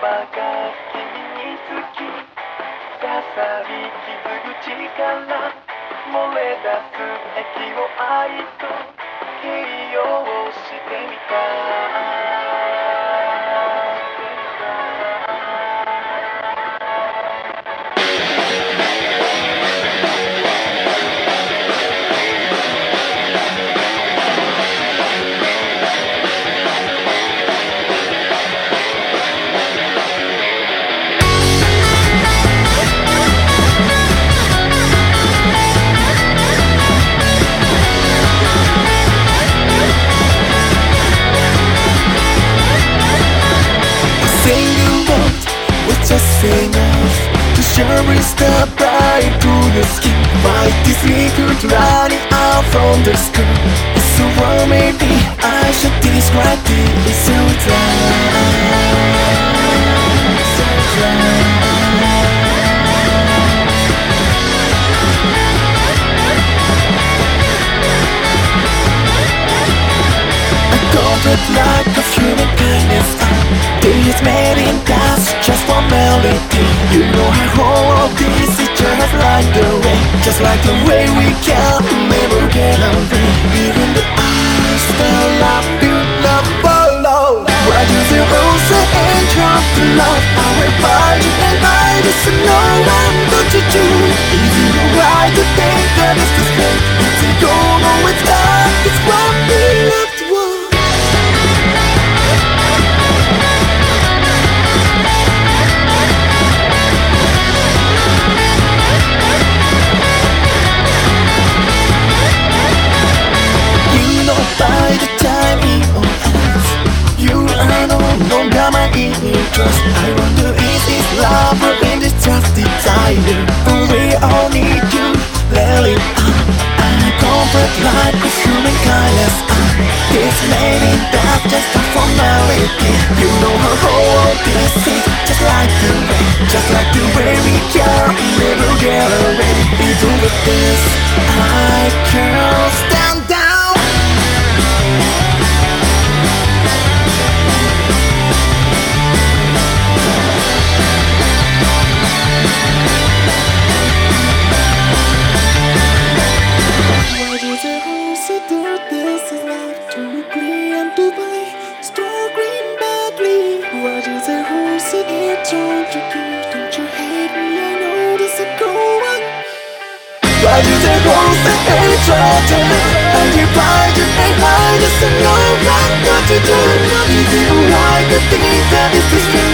が君につきささり傷口から漏れ出す息を愛と形容してみた Just say no to sharing star bright to the skin. Fight this liquid running out from the sky. It's so wrong, maybe I should describe it. It's so dry, so dry. I got like a human kindness. This made in dust just for melody. You know how all of this is just like the way, just like the way we can never get away. Even the eyes that love you not follow. Why do the rules and drop the love? I will find you and I just know I'm what to do. Is it right to think that it's this way? If you don't know it's not, it's what we love to want. By the time it all ends, you are no longer my interest. I wonder is this love or is this just desire? We all need you, let it out. I comfort like a human kindness. This lady that's just a formality. You know how whole this is, just like the way we can never get away. Even with this, I can't stand down. Why do they both hate each other? And you find it and I just know what to do. Is it right to think that it's the